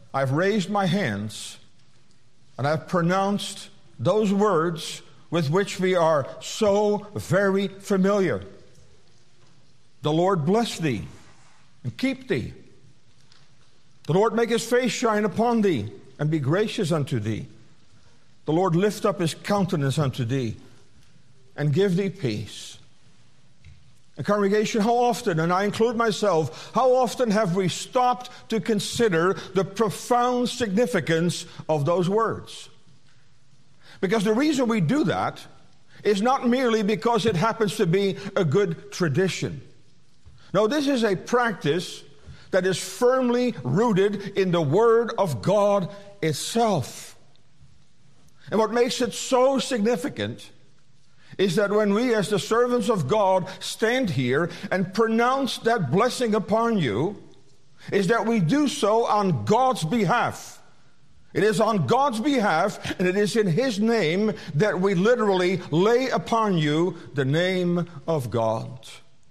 I've raised my hands and I've pronounced those words with which we are so very familiar. The Lord bless thee and keep thee. The Lord make his face shine upon thee and be gracious unto thee. The Lord lift up his countenance unto thee and give thee peace. And congregation, how often, and I include myself, how often have we stopped to consider the profound significance of those words? Because the reason we do that is not merely because it happens to be a good tradition. No, this is a practice that is firmly rooted in the Word of God itself. And what makes it so significant is that when we as the servants of God stand here and pronounce that blessing upon you, is that we do so on God's behalf. It is on God's behalf, and it is in his name that we literally lay upon you the name of God.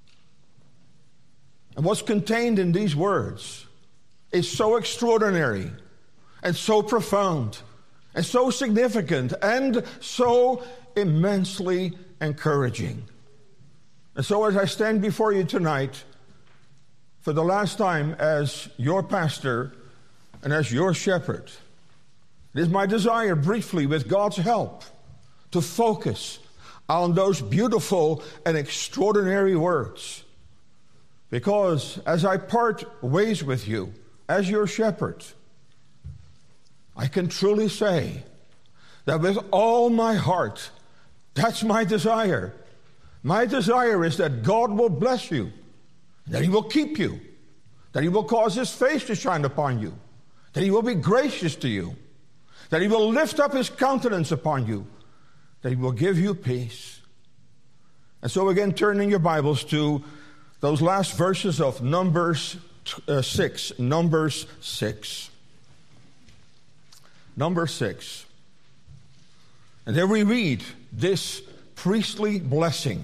And what's contained in these words is so extraordinary and so profound and so significant and so immensely encouraging. And so as I stand before you tonight for the last time as your pastor and as your shepherd, it is my desire briefly with God's help to focus on those beautiful and extraordinary words. Because as I part ways with you as your shepherd, I can truly say that with all my heart, that's my desire. My desire is that God will bless you, that he will keep you, that he will cause his face to shine upon you, that he will be gracious to you, that he will lift up his countenance upon you, that he will give you peace. And so again, turn in your Bibles to those last verses of Numbers 6. Numbers 6. Number 6. And there we read this priestly blessing.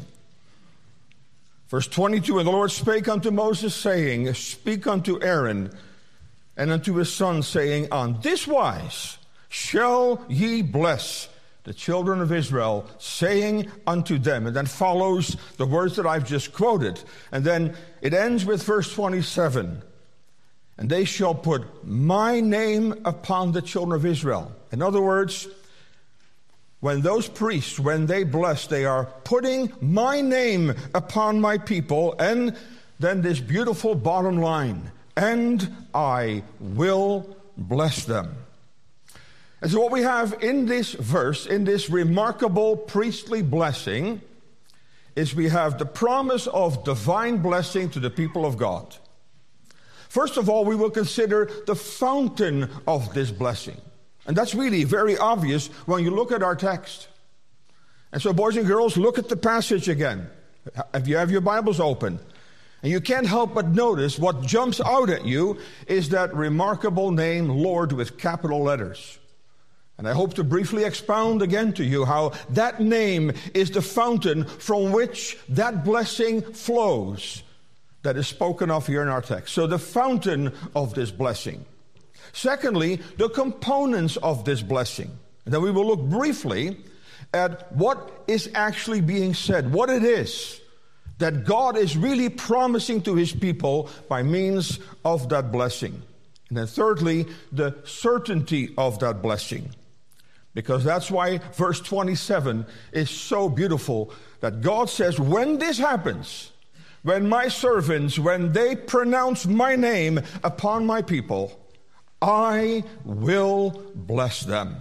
Verse 22, and the Lord spake unto Moses, saying, speak unto Aaron and unto his sons, saying, on this wise shall ye bless the children of Israel, saying unto them. And then follows the words that I've just quoted. And then it ends with verse 27. And they shall put my name upon the children of Israel. In other words, when those priests, when they bless, they are putting my name upon my people. And then this beautiful bottom line, and I will bless them. And so what we have in this verse, in this remarkable priestly blessing, is we have the promise of divine blessing to the people of God. First of all, we will consider the fountain of this blessing. And that's really very obvious when you look at our text. And so, boys and girls, look at the passage again. If you have your Bibles open. And you can't help but notice what jumps out at you is that remarkable name, Lord, with capital letters. And I hope to briefly expound again to you how that name is the fountain from which that blessing flows that is spoken of here in our text. So the fountain of this blessing. Secondly, the components of this blessing. And then we will look briefly at what is actually being said, what it is that God is really promising to his people by means of that blessing. And then thirdly, the certainty of that blessing. Because that's why verse 27 is so beautiful, that God says, when this happens, when my servants, when they pronounce my name upon my people, I will bless them.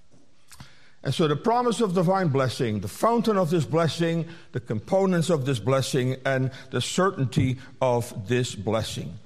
And so the promise of divine blessing, the fountain of this blessing, the components of this blessing, and the certainty of this blessing.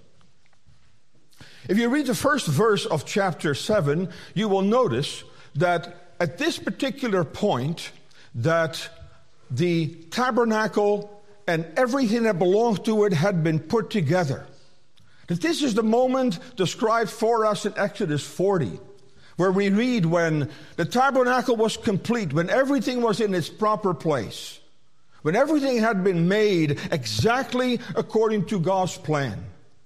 If you read the first verse of chapter 7, you will notice that at this particular point, that the tabernacle and everything that belonged to it had been put together. That this is the moment described for us in Exodus 40, where we read when the tabernacle was complete, when everything was in its proper place, when everything had been made exactly according to God's plan.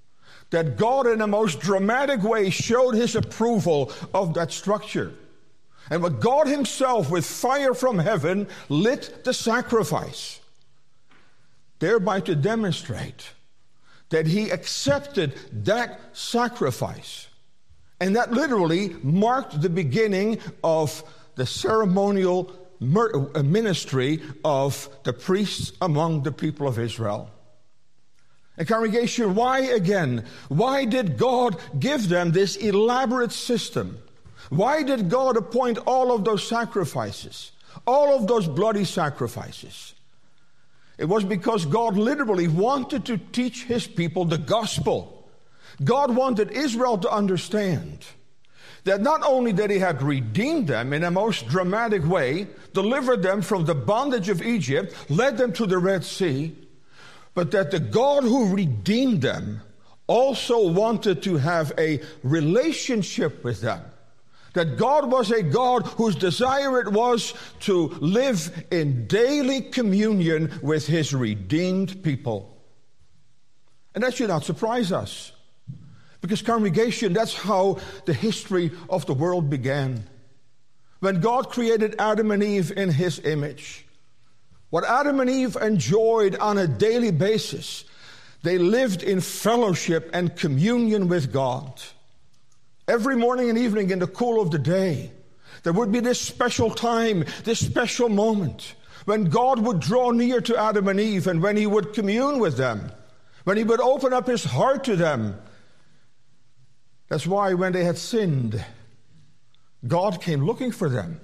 that God in a most dramatic way showed his approval of that structure. And what God himself, with fire from heaven, lit the sacrifice, thereby to demonstrate that he accepted that sacrifice. And that literally marked the beginning of the ceremonial ministry of the priests among the people of Israel. And congregation, why again? Why did God give them this elaborate system? Why did God appoint all of those sacrifices? All of those bloody sacrifices? It was because God literally wanted to teach his people the gospel. God wanted Israel to understand that not only that he had redeemed them in a most dramatic way, delivered them from the bondage of Egypt, led them to the Red Sea, but that the God who redeemed them also wanted to have a relationship with them. That God was a God whose desire it was to live in daily communion with his redeemed people. And that should not surprise us. Because congregation, that's how the history of the world began. When God created Adam and Eve in his image, what Adam and Eve enjoyed on a daily basis, they lived in fellowship and communion with God. Every morning and evening in the cool of the day, there would be this special time, this special moment, when God would draw near to Adam and Eve, and when he would commune with them, when he would open up his heart to them. That's why when they had sinned, God came looking for them.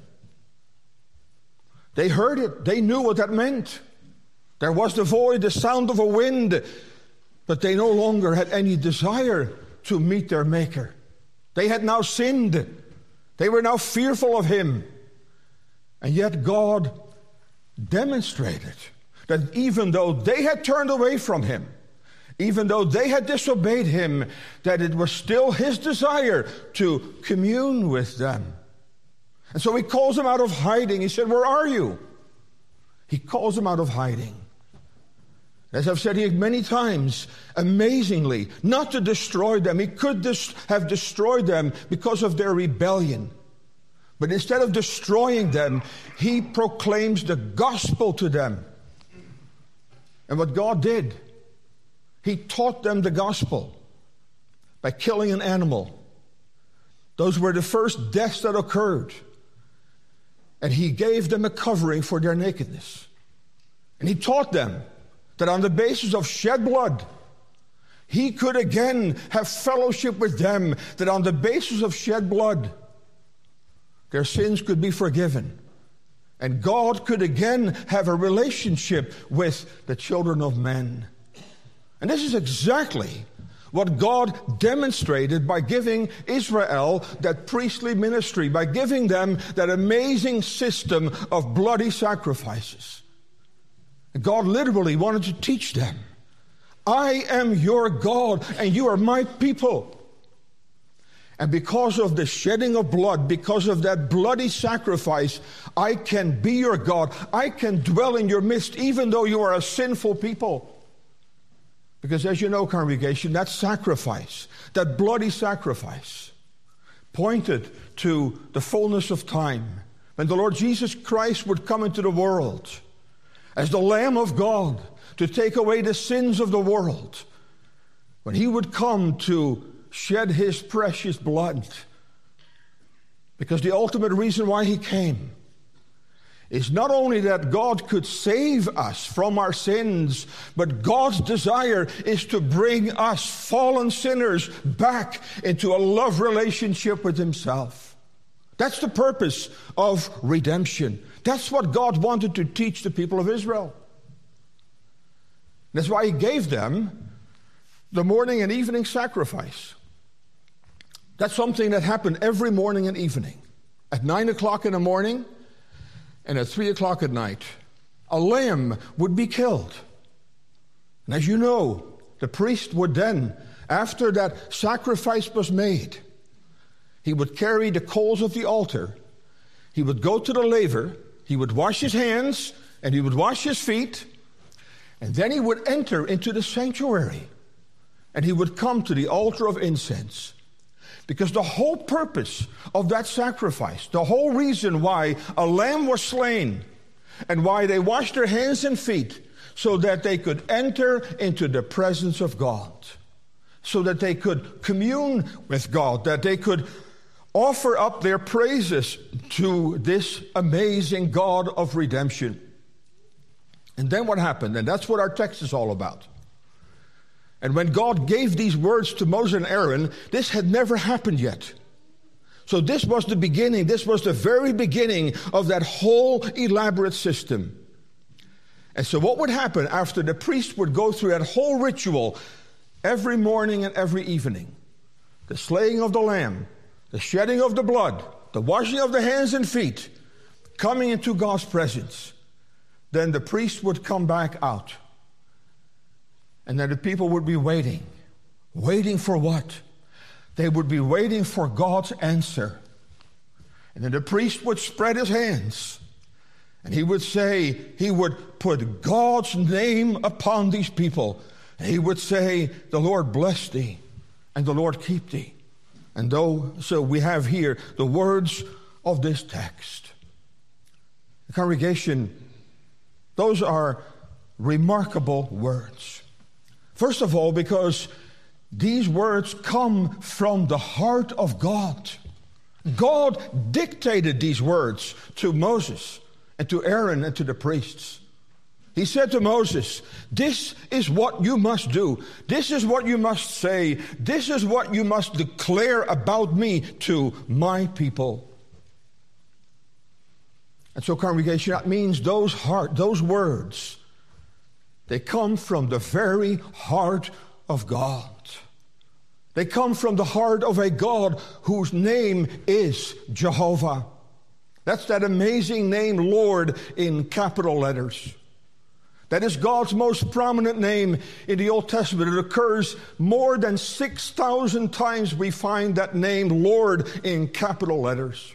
They heard it. They knew what that meant. There was the void, the sound of a wind, but they no longer had any desire to meet their Maker. They had now sinned. They were now fearful of him. And yet God demonstrated that even though they had turned away from him, even though they had disobeyed him, that it was still his desire to commune with them. And so he calls them out of hiding. He said, "Where are you?" He calls them out of hiding. As I've said here many times, amazingly, not to destroy them. He could have destroyed them because of their rebellion. But instead of destroying them, he proclaims the gospel to them. And what God did, he taught them the gospel by killing an animal. Those were the first deaths that occurred. And he gave them a covering for their nakedness. And he taught them that on the basis of shed blood, he could again have fellowship with them, that on the basis of shed blood, their sins could be forgiven. And God could again have a relationship with the children of men. And this is exactly what God demonstrated by giving Israel that priestly ministry, by giving them that amazing system of bloody sacrifices. God literally wanted to teach them, I am your God and you are my people. And because of the shedding of blood, because of that bloody sacrifice, I can be your God. I can dwell in your midst even though you are a sinful people. Because as you know, congregation, that sacrifice, that bloody sacrifice, pointed to the fullness of time, when the Lord Jesus Christ would come into the world as the Lamb of God to take away the sins of the world, when he would come to shed his precious blood. Because the ultimate reason why he came is not only that God could save us from our sins, but God's desire is to bring us fallen sinners back into a love relationship with himself. That's the purpose of redemption. That's what God wanted to teach the people of Israel. That's why he gave them the morning and evening sacrifice. That's something that happened every morning and evening. At 9 o'clock in the morning, and at 3 o'clock at night, a lamb would be killed. And as you know, the priest would then, after that sacrifice was made, he would carry the coals of the altar. He would go to the laver. He would wash his hands and he would wash his feet. And then he would enter into the sanctuary. and he would come to the altar of incense. Because the whole purpose of that sacrifice, the whole reason why a lamb was slain and why they washed their hands and feet, so that they could enter into the presence of God, so that they could commune with God, that they could offer up their praises to this amazing God of redemption. And then what happened? And that's what our text is all about. And when God gave these words to Moses and Aaron, this had never happened yet. So this was the beginning. This was the very beginning of that whole elaborate system. And so what would happen after the priest would go through that whole ritual every morning and every evening? The slaying of the lamb, the shedding of the blood, the washing of the hands and feet, coming into God's presence. Then the priest would come back out. And then the people would be waiting. Waiting for what? They would be waiting for God's answer. And then the priest would spread his hands. And he would say, he would put God's name upon these people. And he would say, the Lord bless thee, and the Lord keep thee. And so we have here the words of this text. The congregation, those are remarkable words. First of all, because these words come from the heart of God. God dictated these words to Moses and to Aaron and to the priests. He said to Moses, this is what you must do. This is what you must say. This is what you must declare about me to my people. And so, congregation, that means those words, they come from the very heart of God. They come from the heart of a God whose name is Jehovah. That's that amazing name, Lord, in capital letters. That is God's most prominent name in the Old Testament. It occurs more than 6,000 times we find that name, Lord, in capital letters.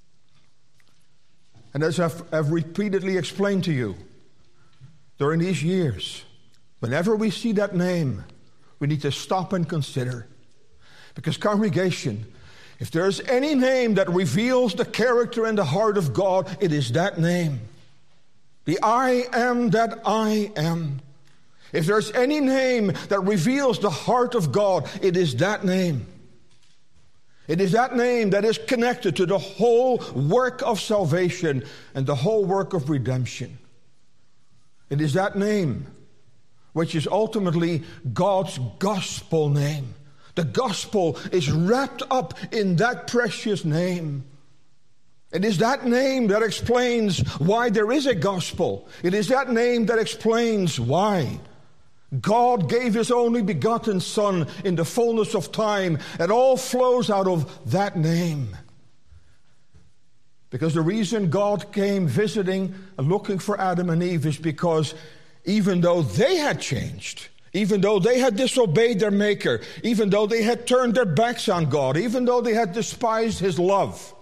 And as I've repeatedly explained to you, during these years, whenever we see that name, we need to stop and consider. Because, congregation, if there's any name that reveals the character and the heart of God, it is that name. The I am that I am. If there's any name that reveals the heart of God, it is that name. It is that name that is connected to the whole work of salvation and the whole work of redemption. It is that name which is ultimately God's gospel name. The gospel is wrapped up in that precious name. It is that name that explains why there is a gospel. It is that name that explains why God gave His only begotten Son in the fullness of time. It all flows out of that name. Because the reason God came visiting and looking for Adam and Eve is because even though they had changed, even though they had disobeyed their Maker, even though they had turned their backs on God, even though they had despised His love,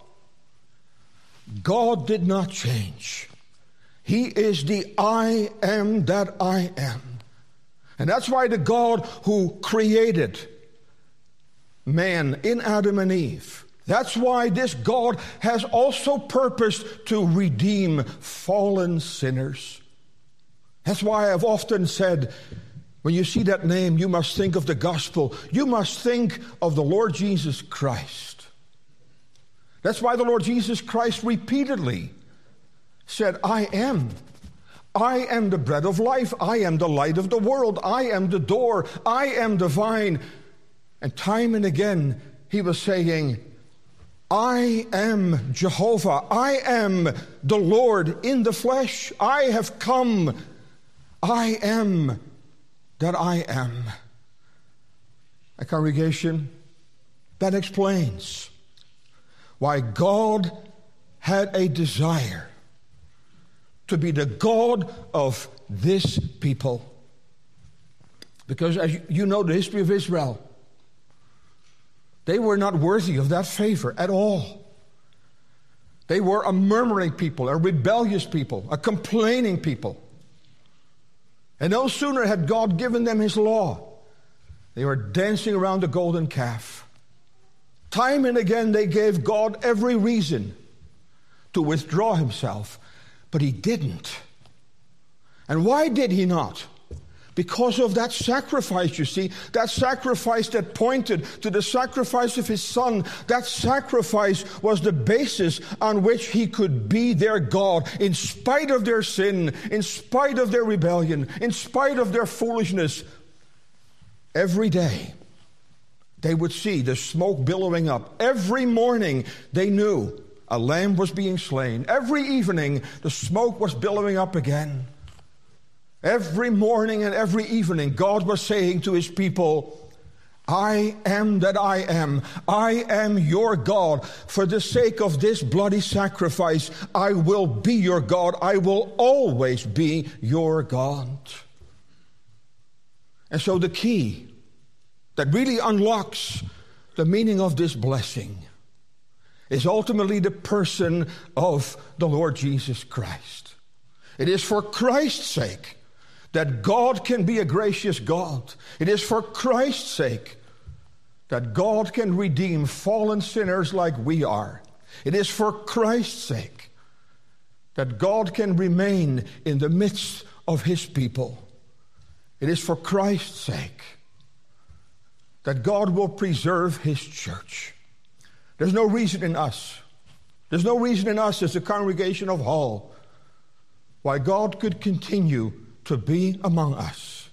God did not change. He is the I am that I am. And that's why the God who created man in Adam and Eve, that's why this God has also purposed to redeem fallen sinners. That's why I've often said, when you see that name, you must think of the gospel. You must think of the Lord Jesus Christ. That's why the Lord Jesus Christ repeatedly said, I am the bread of life. I am the light of the world. I am the door. I am the vine. And time and again, He was saying, I am Jehovah. I am the Lord in the flesh. I have come. I am that I am. A congregation, that explains why God had a desire to be the God of this people. Because as you know the history of Israel, they were not worthy of that favor at all. They were a murmuring people, a rebellious people, a complaining people. And no sooner had God given them His law They were dancing around the golden calf. Time and again they gave God every reason to withdraw himself, but he didn't. And why did he not? Because of that sacrifice, you see, that sacrifice that pointed to the sacrifice of his son. That sacrifice was the basis on which he could be their God in spite of their sin, in spite of their rebellion, in spite of their foolishness. Every day they would see the smoke billowing up. Every morning they knew a lamb was being slain. Every evening the smoke was billowing up again. Every morning and every evening, God was saying to his people, I am that I am. I am your God. For the sake of this bloody sacrifice, I will be your God. I will always be your God. And so the key that really unlocks the meaning of this blessing is ultimately the person of the Lord Jesus Christ. It is for Christ's sake that God can be a gracious God. It is for Christ's sake that God can redeem fallen sinners like we are. It is for Christ's sake that God can remain in the midst of his people. It is for Christ's sake that God will preserve his church. There's no reason in us. There's no reason in us as a congregation of Hall why God could continue to be among us.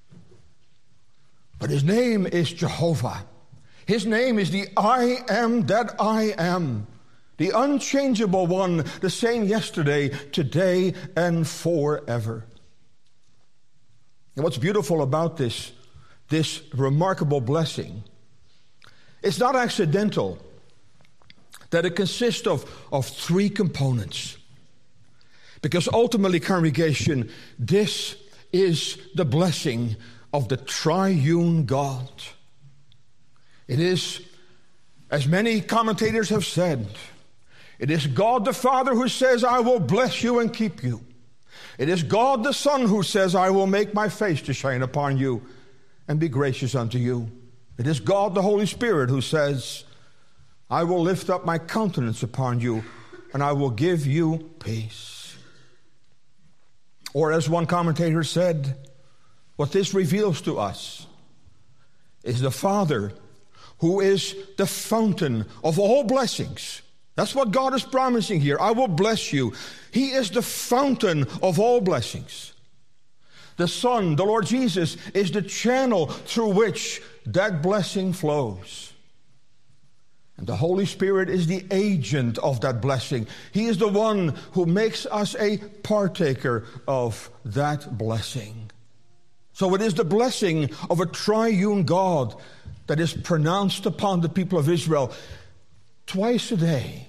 But his name is Jehovah. His name is the I am that I am. The unchangeable one, the same yesterday, today, and forever. And what's beautiful about this remarkable blessing, it's not accidental that it consists of three components. Because ultimately, congregation, this is the blessing of the triune God. It is, as many commentators have said, it is God the Father who says, I will bless you and keep you. It is God the Son who says, I will make my face to shine upon you and be gracious unto you. It is God the Holy Spirit who says, I will lift up my countenance upon you and I will give you peace. Or as one commentator said, what this reveals to us is the Father who is the fountain of all blessings. That's what God is promising here. I will bless you. He is the fountain of all blessings. The Son, the Lord Jesus, is the channel through which that blessing flows. And the Holy Spirit is the agent of that blessing. He is the one who makes us a partaker of that blessing. So it is the blessing of a triune God that is pronounced upon the people of Israel. Twice a day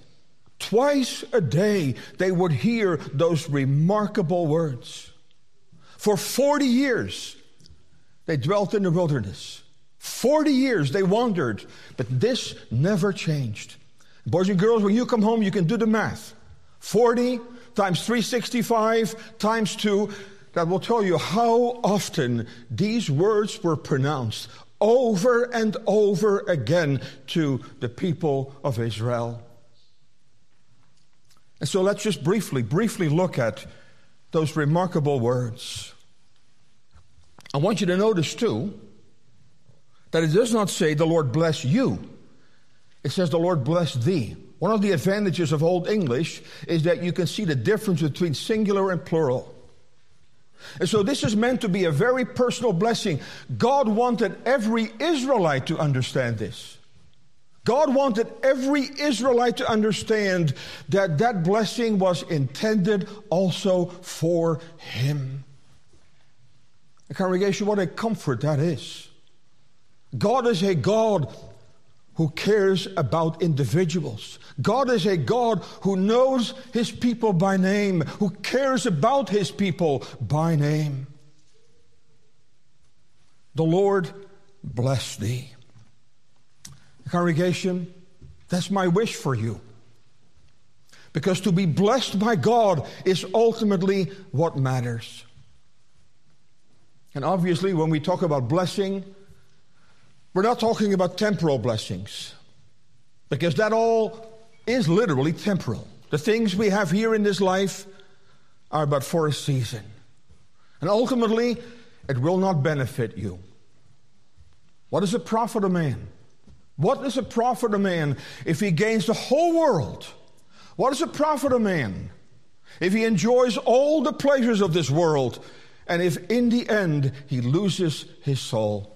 they would hear those remarkable words. For 40 years they dwelt in the wilderness. 40 years they wandered, but this never changed. Boys and girls, when you come home, you can do the math. 40 times 365 times 2, that will tell you how often these words were pronounced over and over again to the people of Israel. And so let's just briefly look at those remarkable words. I want you to notice too, that it does not say the Lord bless you. It says the Lord bless thee. One of the advantages of Old English is that you can see the difference between singular and plural. And so this is meant to be a very personal blessing. God wanted every Israelite to understand this. God wanted every Israelite to understand that that blessing was intended also for him. The congregation, what a comfort that is. God is a God who cares about individuals. God is a God who knows his people by name, who cares about his people by name. The Lord bless thee. Congregation, that's my wish for you. Because to be blessed by God is ultimately what matters. And obviously, when we talk about blessing, We're not talking about temporal blessings, because that all is literally temporal. The things we have here in this life are but for a season. And ultimately, it will not benefit you. What does it profit a man? What does it profit a man if he gains the whole world? What does it profit a man if he enjoys all the pleasures of this world, and if in the end he loses his soul?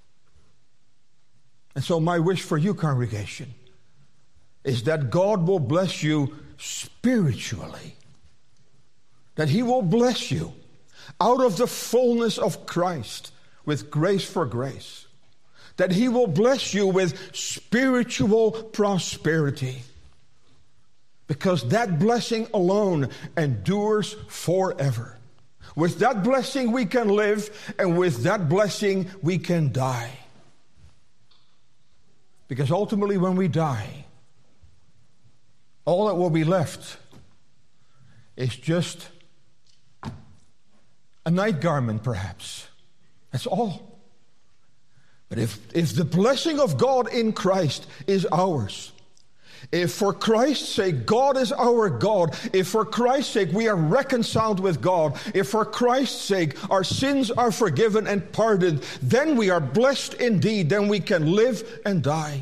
And so my wish for you, congregation, is that God will bless you spiritually. That he will bless you out of the fullness of Christ with grace for grace. That he will bless you with spiritual prosperity. Because that blessing alone endures forever. With that blessing we can live, and with that blessing we can die. Because ultimately when we die, all that will be left is just a night garment, perhaps. That's all. But if the blessing of God in Christ is ours, if for Christ's sake God is our God, if for Christ's sake we are reconciled with God, if for Christ's sake our sins are forgiven and pardoned, then we are blessed indeed. Then we can live and die.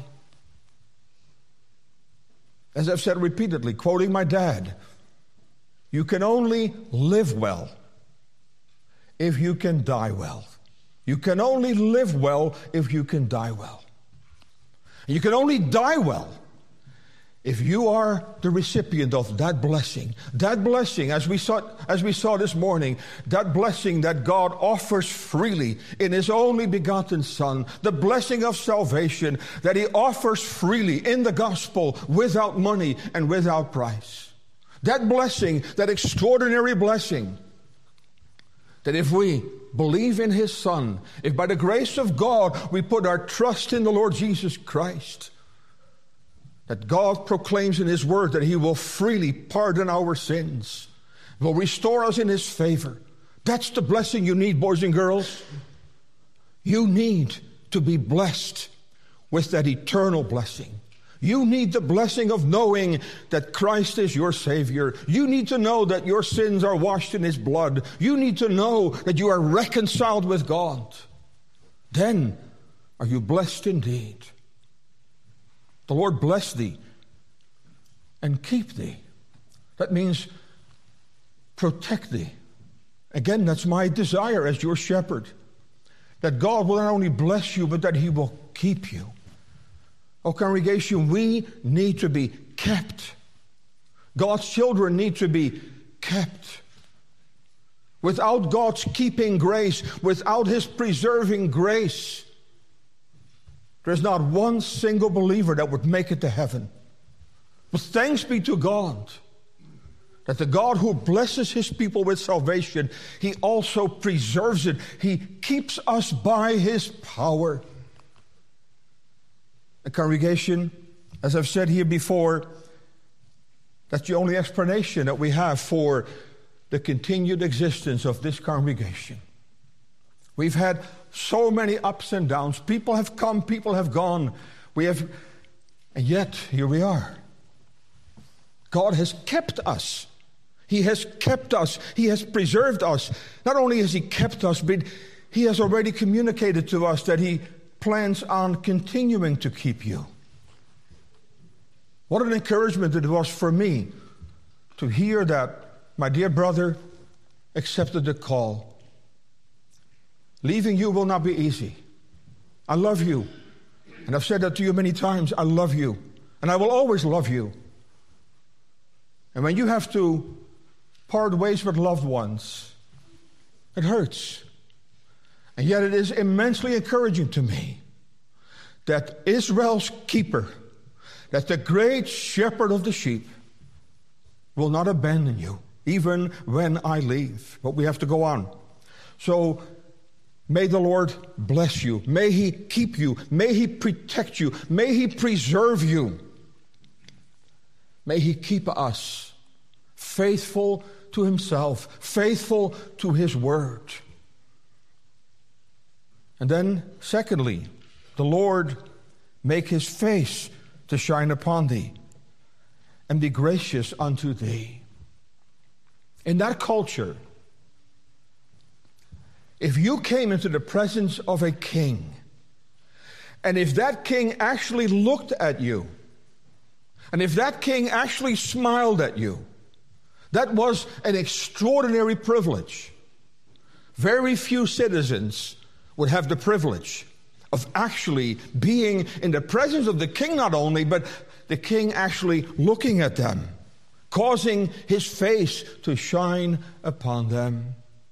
As I've said repeatedly, quoting my dad, you can only live well if you can die well. You can only live well if you can die well. You can only die well if you are the recipient of that blessing, as we saw this morning, that blessing that God offers freely in his only begotten Son, the blessing of salvation that he offers freely in the gospel without money and without price. That blessing, that extraordinary blessing, that if we believe in his Son, if by the grace of God we put our trust in the Lord Jesus Christ, that God proclaims in his word that he will freely pardon our sins, will restore us in his favor. That's the blessing you need, boys and girls. You need to be blessed with that eternal blessing. You need the blessing of knowing that Christ is your Savior. You need to know that your sins are washed in his blood. You need to know that you are reconciled with God. Then are you blessed indeed. The Lord bless thee and keep thee. That means protect thee. Again, that's my desire as your shepherd. That God will not only bless you, but that he will keep you. Oh, congregation, we need to be kept. God's children need to be kept. Without God's keeping grace, without his preserving grace, there's not one single believer that would make it to heaven. But thanks be to God that the God who blesses his people with salvation, he also preserves it. He keeps us by his power. The congregation, as I've said here before, that's the only explanation that we have for the continued existence of this congregation. We've had so many ups and downs. People have come, people have gone. And yet, here we are. God has kept us. He has kept us. He has preserved us. Not only has he kept us, but he has already communicated to us that he plans on continuing to keep you. What an encouragement it was for me to hear that my dear brother accepted the call. Leaving you will not be easy. I love you. And I've said that to you many times. I love you. And I will always love you. And when you have to part ways with loved ones, it hurts. And yet it is immensely encouraging to me that Israel's keeper, that the great shepherd of the sheep, will not abandon you, even when I leave. But we have to go on. So may the Lord bless you. May he keep you. May he protect you. May he preserve you. May he keep us faithful to himself, faithful to his word. And then, secondly, the Lord make his face to shine upon thee, and be gracious unto thee. In that culture, if you came into the presence of a king, and if that king actually looked at you, and if that king actually smiled at you, that was an extraordinary privilege. Very few citizens would have the privilege of actually being in the presence of the king not only, but the king actually looking at them, causing his face to shine upon them.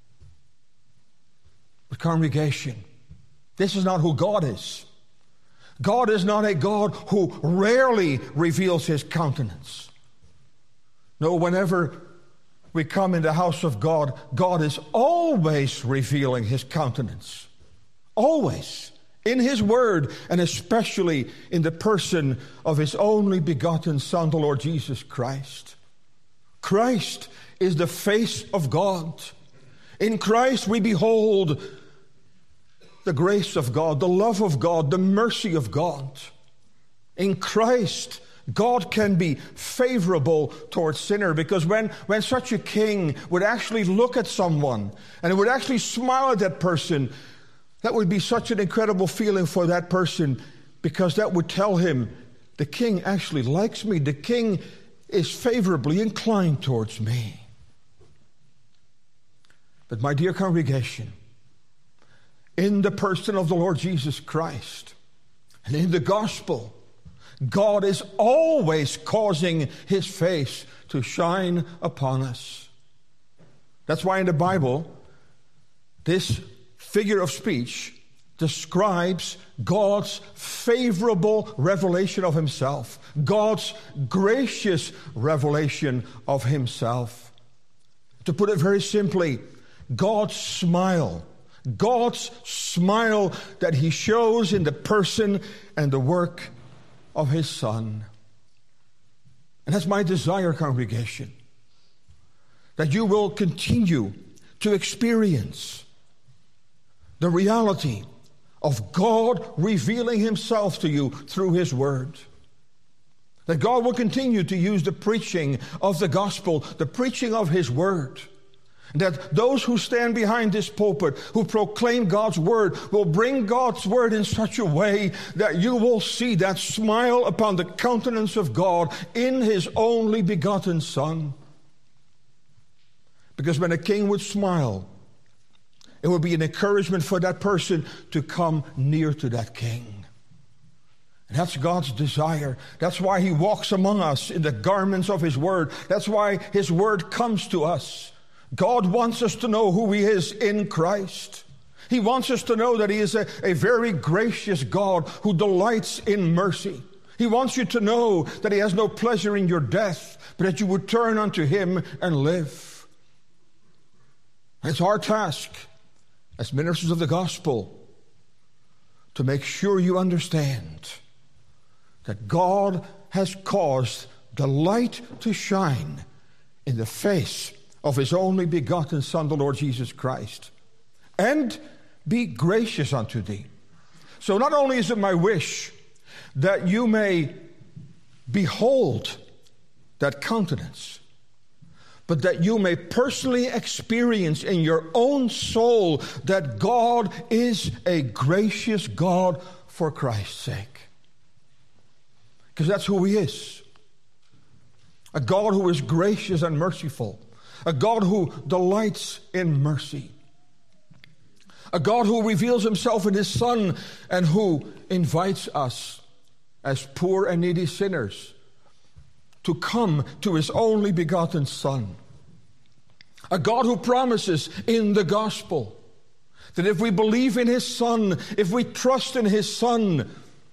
But congregation, this is not who God is. God is not a God who rarely reveals his countenance. No, whenever we come in the house of God, God is always revealing his countenance. Always. In his word, and especially in the person of his only begotten Son, the Lord Jesus Christ. Christ is the face of God. In Christ we behold the grace of God, the love of God, the mercy of God. In Christ, God can be favorable towards sinner, because when such a king would actually look at someone and would actually smile at that person, that would be such an incredible feeling for that person, because that would tell him, the king actually likes me. The king is favorably inclined towards me. But my dear congregation, in the person of the Lord Jesus Christ and in the gospel, God is always causing his face to shine upon us. That's why in the Bible, this figure of speech describes God's favorable revelation of himself, God's gracious revelation of himself. To put it very simply, God's smile that he shows in the person and the work of his Son. And that's my desire, congregation, that you will continue to experience the reality of God revealing himself to you through his word. That God will continue to use the preaching of the gospel, the preaching of his word. That those who stand behind this pulpit, who proclaim God's word, will bring God's word in such a way that you will see that smile upon the countenance of God in his only begotten Son. Because when a king would smile, it would be an encouragement for that person to come near to that king. And that's God's desire. That's why he walks among us in the garments of his word. That's why his word comes to us. God wants us to know who he is in Christ. He wants us to know that he is a very gracious God who delights in mercy. He wants you to know that he has no pleasure in your death, but that you would turn unto him and live. And it's our task as ministers of the gospel to make sure you understand that God has caused the light to shine in the face of his only begotten Son, the Lord Jesus Christ, and be gracious unto thee. So not only is it my wish that you may behold that countenance, but that you may personally experience in your own soul that God is a gracious God for Christ's sake. Because that's who he is. A God who is gracious and merciful. A God who delights in mercy. A God who reveals himself in his Son and who invites us as poor and needy sinners to come to his only begotten Son. A God who promises in the gospel that if we believe in his Son, if we trust in his Son,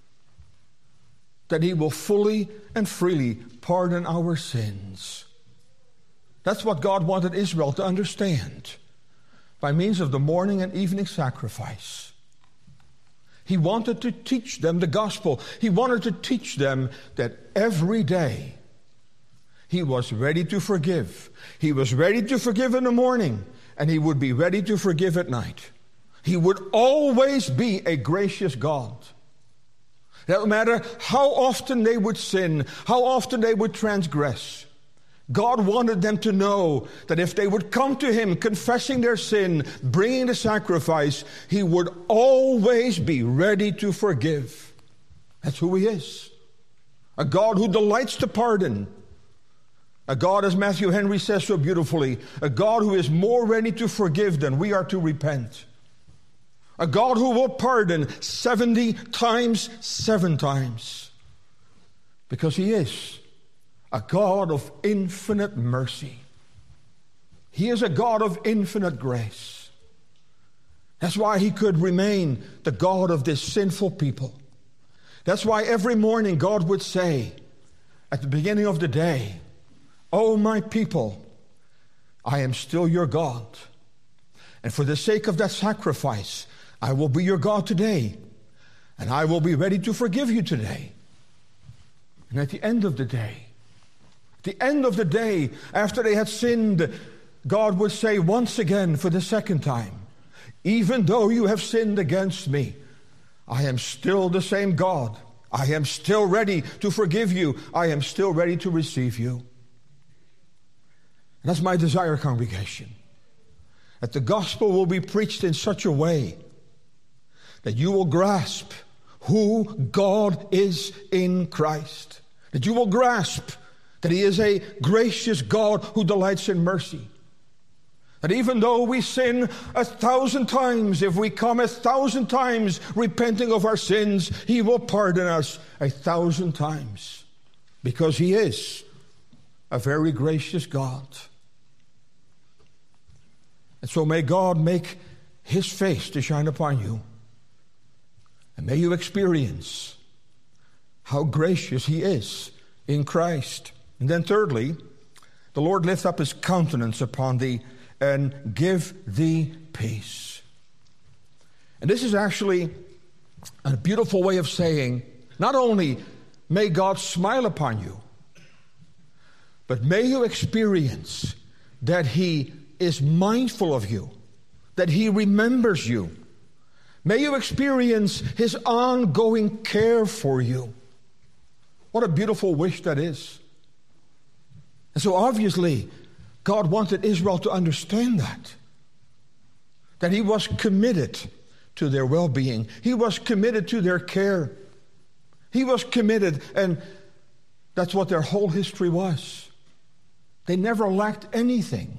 that he will fully and freely pardon our sins. That's what God wanted Israel to understand by means of the morning and evening sacrifice. He wanted to teach them the gospel. He wanted to teach them that every day he was ready to forgive. He was ready to forgive in the morning, and he would be ready to forgive at night. He would always be a gracious God. It doesn't matter how often they would sin, how often they would transgress. God wanted them to know that if they would come to Him confessing their sin, bringing the sacrifice, He would always be ready to forgive. That's who He is. A God who delights to pardon. A God, as Matthew Henry says so beautifully, a God who is more ready to forgive than we are to repent. A God who will pardon 70 times, 7 times. Because He is a God of infinite mercy. He is a God of infinite grace. That's why He could remain the God of this sinful people. That's why every morning God would say at the beginning of the day, "Oh, my people, I am still your God. And for the sake of that sacrifice, I will be your God today. And I will be ready to forgive you today." And at the end of the day, after they had sinned, God would say once again for the second time, "Even though you have sinned against me, I am still the same God. I am still ready to forgive you. I am still ready to receive you." And that's my desire, congregation, that the gospel will be preached in such a way that you will grasp who God is in Christ. That you will grasp that He is a gracious God who delights in mercy. That even though we sin 1,000 times, if we come 1,000 times repenting of our sins, He will pardon us 1,000 times. Because He is a very gracious God. And so may God make His face to shine upon you. And may you experience how gracious He is in Christ. And then thirdly, the Lord lift up His countenance upon thee and give thee peace. And this is actually a beautiful way of saying, not only may God smile upon you, but may you experience that He is mindful of you, that He remembers you. May you experience His ongoing care for you. What a beautiful wish that is. And so obviously, God wanted Israel to understand that He was committed to their well-being. He was committed to their care. He was committed, and that's what their whole history was. They never lacked anything.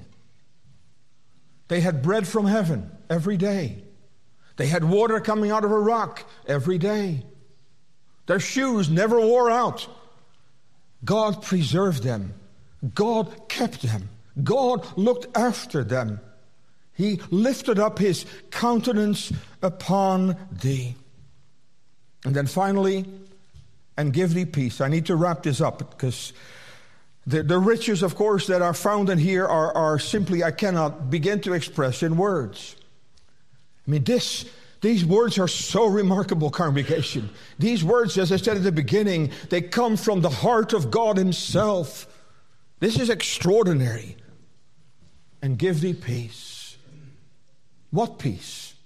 They had bread from heaven every day. They had water coming out of a rock every day. Their shoes never wore out. God preserved them. God kept them. God looked after them. He lifted up His countenance upon thee. And then finally, and give thee peace. I need to wrap this up because the riches, of course, that are found in here are simply, I cannot begin to express in words. I mean, these words are so remarkable, congregation. These words, as I said at the beginning, they come from the heart of God Himself. This is extraordinary. And give thee peace. What peace?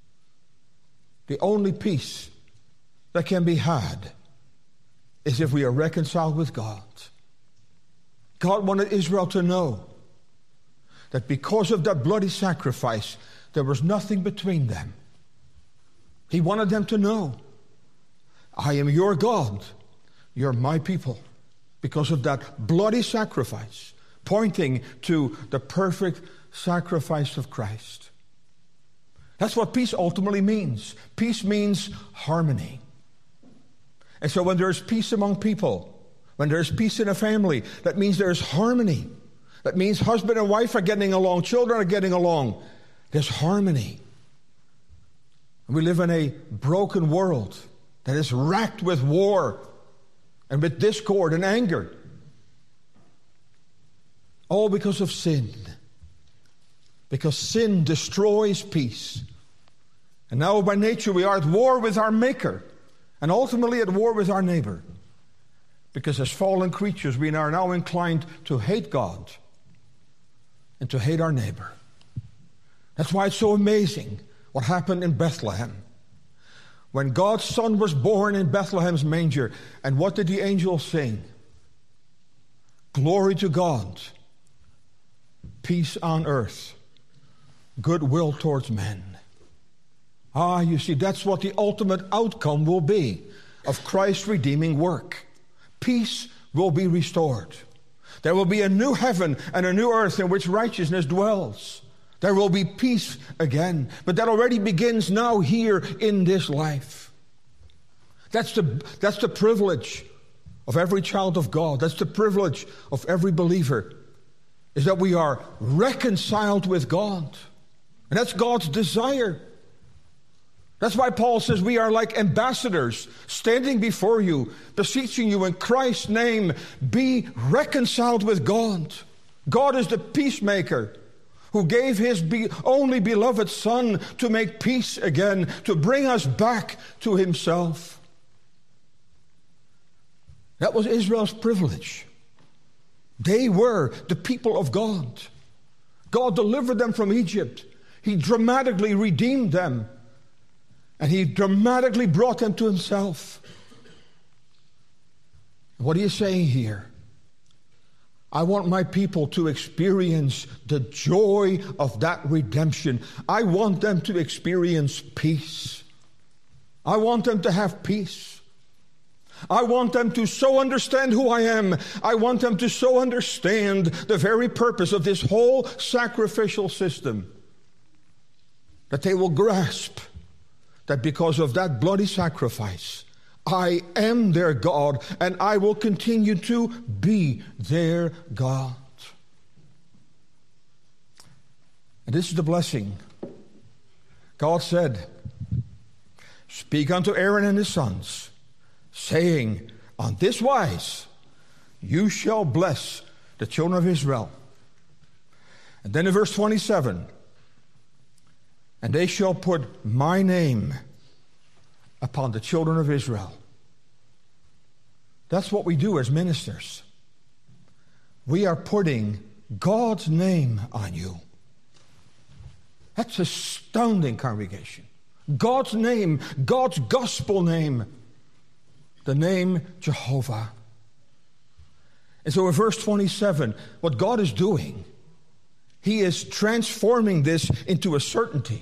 The only peace that can be had is if we are reconciled with God. God wanted Israel to know that because of that bloody sacrifice, there was nothing between them. He wanted them to know, I am your God, you're my people, because of that bloody sacrifice, pointing to the perfect sacrifice of Christ. That's what peace ultimately means. Peace means harmony. And so when there's peace among people, when there's peace in a family, that means there's harmony. That means husband and wife are getting along, children are getting along. There's harmony. We live in a broken world that is racked with war and with discord and anger. All because of sin. Because sin destroys peace. And now by nature we are at war with our Maker and ultimately at war with our neighbor. Because as fallen creatures we are now inclined to hate God and to hate our neighbor. That's why it's so amazing what happened in Bethlehem. when God's Son was born in Bethlehem's manger. And what did the angels sing? Glory to God, peace on earth, goodwill towards men. You see, that's what the ultimate outcome will be of Christ's redeeming work. Peace will be restored. There will be a new heaven and a new earth in which righteousness dwells. There will be peace again. But that already begins now here in this life. That's the privilege of every child of God. That's the privilege of every believer, is that we are reconciled with God. And that's God's desire. That's why Paul says we are like ambassadors standing before you, beseeching you in Christ's name, be reconciled with God. God is the peacemaker who gave his only beloved Son to make peace again, to bring us back to himself. That was Israel's privilege. They were the people of God. God delivered them from Egypt. He dramatically redeemed them. And he dramatically brought them to himself. What are you saying here? I want my people to experience the joy of that redemption. I want them to experience peace. I want them to have peace. I want them to so understand who I am. I want them to so understand the very purpose of this whole sacrificial system that they will grasp that because of that bloody sacrifice, I am their God, and I will continue to be their God. And this is the blessing. God said, speak unto Aaron and his sons, saying, on this wise you shall bless the children of Israel. And then in verse 27, and they shall put my name upon the children of Israel. That's what we do as ministers. We are putting God's name on you. That's astounding, congregation. God's name, God's gospel name, the name Jehovah. And so in verse 27, what God is doing, he is transforming this into a certainty.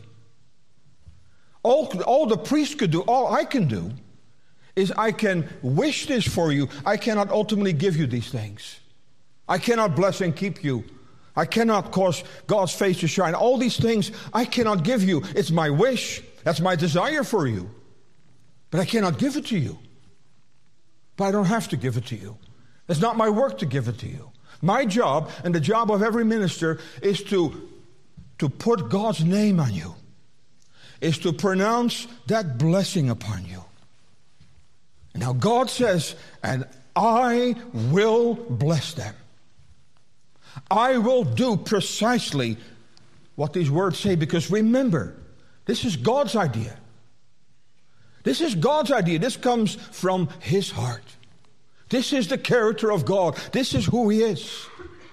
All the priest could do, all I can do, is I can wish this for you. I cannot ultimately give you these things. I cannot bless and keep you. I cannot cause God's face to shine. All these things I cannot give you. It's my wish. That's my desire for you. But I cannot give it to you. But I don't have to give it to you. It's not my work to give it to you. My job, and the job of every minister, is to put God's name on you. Is to pronounce that blessing upon you. Now God says, and I will bless them. I will do precisely what these words say, because remember, this is God's idea. This is God's idea. This comes from his heart. This is the character of God. This is who he is.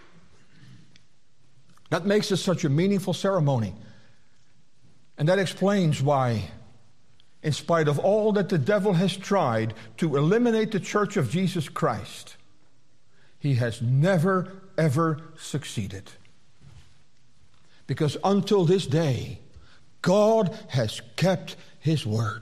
That makes it such a meaningful ceremony. And that explains why, in spite of all that the devil has tried to eliminate the church of Jesus Christ, he has never, ever succeeded. Because until this day, God has kept his word.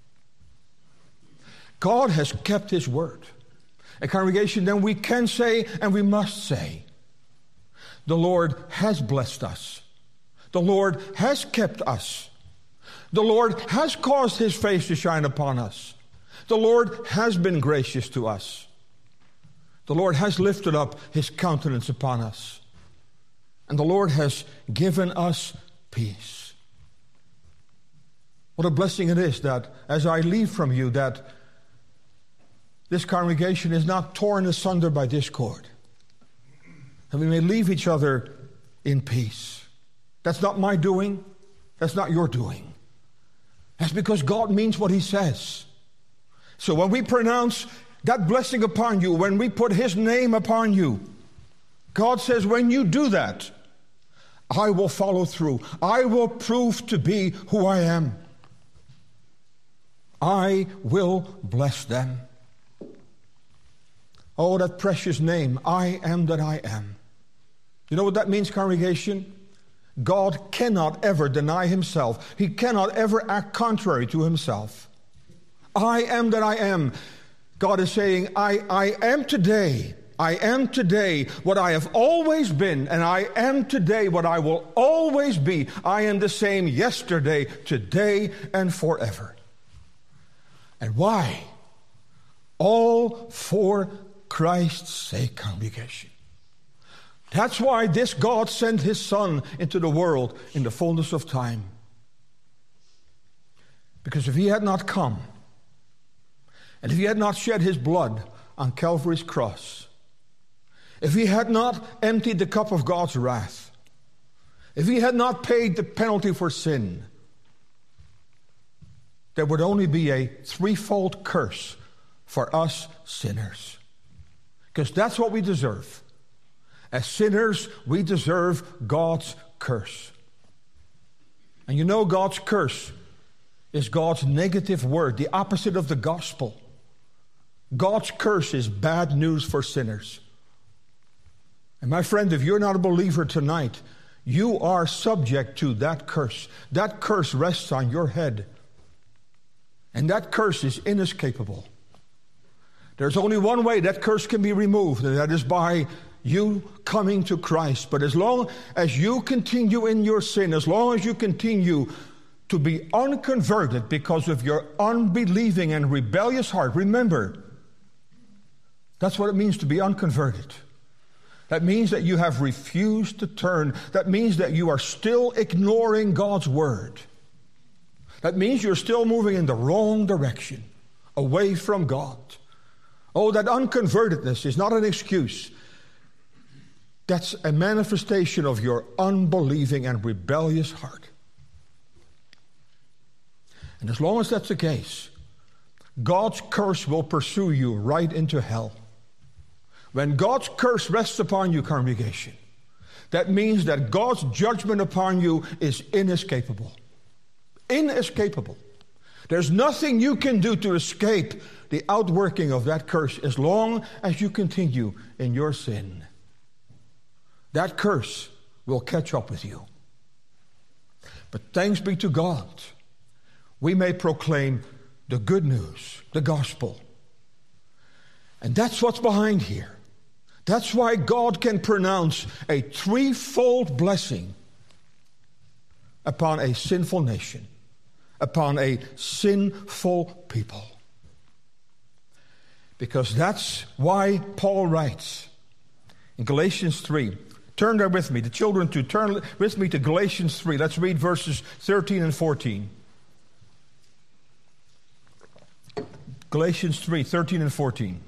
God has kept his word. A congregation, then we can say, and we must say, the Lord has blessed us. The Lord has kept us. The Lord has caused his face to shine upon us. The Lord has been gracious to us. The Lord has lifted up his countenance upon us. And the Lord has given us peace. What a blessing it is that as I leave from you, that this congregation is not torn asunder by discord. And we may leave each other in peace. That's not my doing. That's not your doing. That's because God means what he says. So when we pronounce that blessing upon you, when we put his name upon you, God says, when you do that, I will follow through. I will prove to be who I am. I will bless them. Oh, that precious name, I am that I am. You know what that means, congregation? God cannot ever deny himself. He cannot ever act contrary to himself. I am that I am. God is saying, I am today. I am today what I have always been, and I am today what I will always be. I am the same yesterday, today, and forever. And why? All for Christ's sake, congregation. That's why this God sent his Son into the world in the fullness of time. Because if he had not come, and if he had not shed his blood on Calvary's cross, if he had not emptied the cup of God's wrath, if he had not paid the penalty for sin, there would only be a threefold curse for us sinners. Because that's what we deserve. As sinners, we deserve God's curse. And you know God's curse is God's negative word, the opposite of the gospel. God's curse is bad news for sinners. And my friend, if you're not a believer tonight, you are subject to that curse. That curse rests on your head. And that curse is inescapable. There's only one way that curse can be removed, and that is by you coming to Christ. But as long as you continue in your sin, as long as you continue to be unconverted because of your unbelieving and rebellious heart, remember, that's what it means to be unconverted. That means that you have refused to turn. That means that you are still ignoring God's word. That means you're still moving in the wrong direction, away from God. Oh, that unconvertedness is not an excuse. That's a manifestation of your unbelieving and rebellious heart. And as long as that's the case, God's curse will pursue you right into hell. When God's curse rests upon you, congregation, that means that God's judgment upon you is inescapable. Inescapable. There's nothing you can do to escape the outworking of that curse as long as you continue in your sin. That curse will catch up with you. But thanks be to God, we may proclaim the good news, the gospel. And that's what's behind here. That's why God can pronounce a threefold blessing upon a sinful nation, upon a sinful people. Because that's why Paul writes in Galatians 3. Turn there with me, the children too. Turn with me to Galatians 3. Let's read verses 13 and 14. Galatians 3, 13 and 14.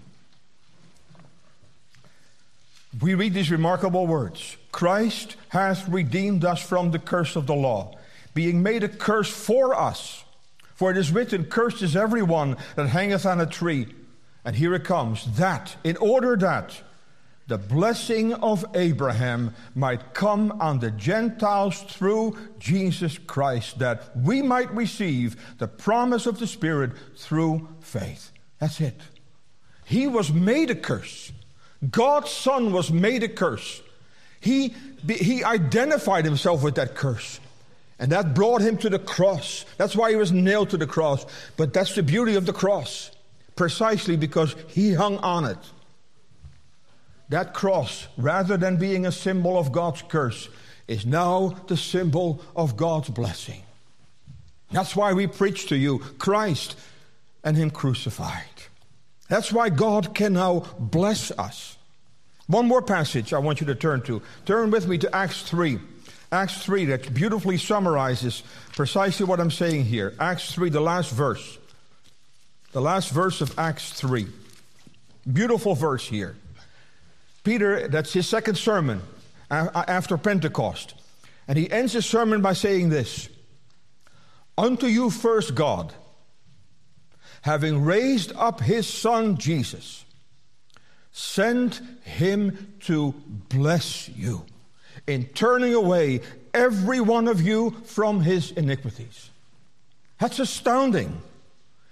We read these remarkable words. Christ hath redeemed us from the curse of the law, being made a curse for us. For it is written, cursed is everyone that hangeth on a tree. And here it comes, that, in order that the blessing of Abraham might come on the Gentiles through Jesus Christ, that we might receive the promise of the Spirit through faith. That's it. He was made a curse. God's Son was made a curse. He identified himself with that curse. And that brought him to the cross. That's why he was nailed to the cross. But that's the beauty of the cross. Precisely because he hung on it. That cross, rather than being a symbol of God's curse, is now the symbol of God's blessing. That's why we preach to you Christ and him crucified. That's why God can now bless us. One more passage I want you to turn to. Turn with me to Acts 3. Acts 3, that beautifully summarizes precisely what I'm saying here. Acts 3, the last verse. The last verse of Acts 3. Beautiful verse here. Peter, that's his second sermon after Pentecost. And he ends his sermon by saying this. Unto you first God, having raised up his Son Jesus, sent him to bless you, in turning away every one of you from his iniquities. That's astounding.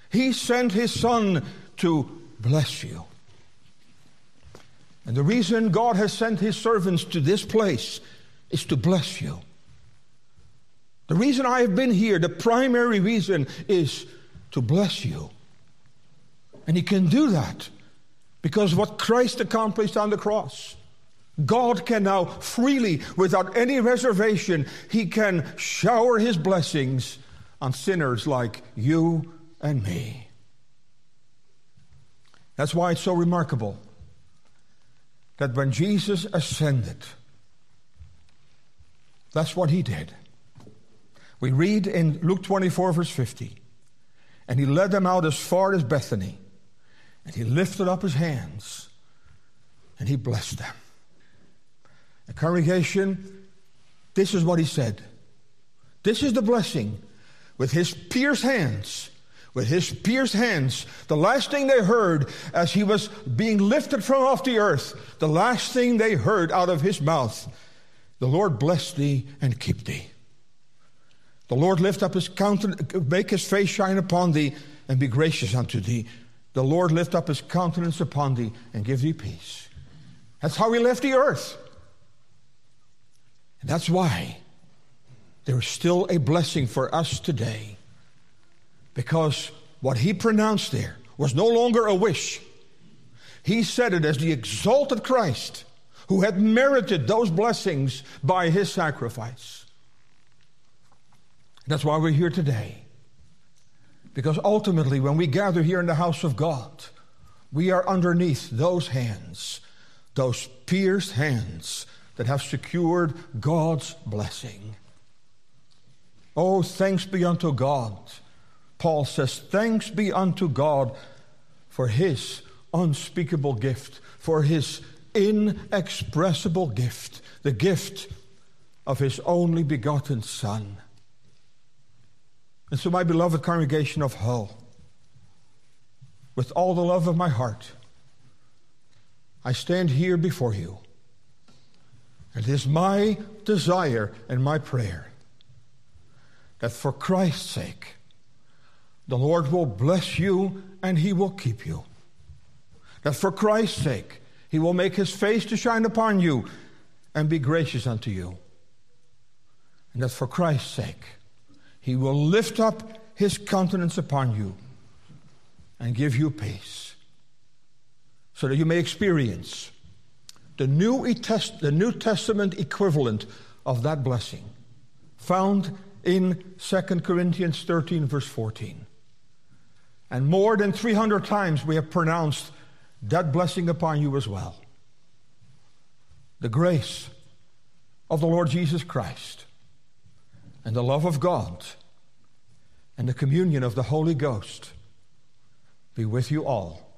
He sent His Son to bless you. And the reason God has sent His servants to this place is to bless you. The reason I have been here, the primary reason, is to bless you. And He can do that because of what Christ accomplished on the cross. God can now freely, without any reservation, He can shower His blessings on sinners like you and me. That's why it's so remarkable that when Jesus ascended, that's what He did. We read in Luke 24, verse 50, and He led them out as far as Bethany, and He lifted up His hands, and He blessed them. The congregation, this is what He said. This is the blessing. With His pierced hands, the last thing they heard as He was being lifted from off the earth, the last thing they heard out of His mouth, the Lord bless thee and keep thee. The Lord lift up His countenance, make His face shine upon thee, and be gracious unto thee. The Lord lift up His countenance upon thee, and give thee peace. That's how He left the earth. And that's why there is still a blessing for us today. Because what He pronounced there was no longer a wish. He said it as the exalted Christ who had merited those blessings by His sacrifice. That's why we're here today. Because ultimately, when we gather here in the house of God, we are underneath those hands, those pierced hands that have secured God's blessing. Oh, thanks be unto God. Paul says, thanks be unto God for His unspeakable gift, for His inexpressible gift, the gift of His only begotten Son. And so, my beloved congregation of Hull, with all the love of my heart, I stand here before you. It is my desire and my prayer that for Christ's sake, the Lord will bless you and He will keep you. That for Christ's sake, He will make His face to shine upon you and be gracious unto you. And that for Christ's sake, He will lift up His countenance upon you and give you peace, so that you may experience the New Testament equivalent of that blessing, found in 2 Corinthians 13, verse 14. And more than 300 times we have pronounced that blessing upon you as well. The grace of the Lord Jesus Christ, and the love of God, and the communion of the Holy Ghost be with you all.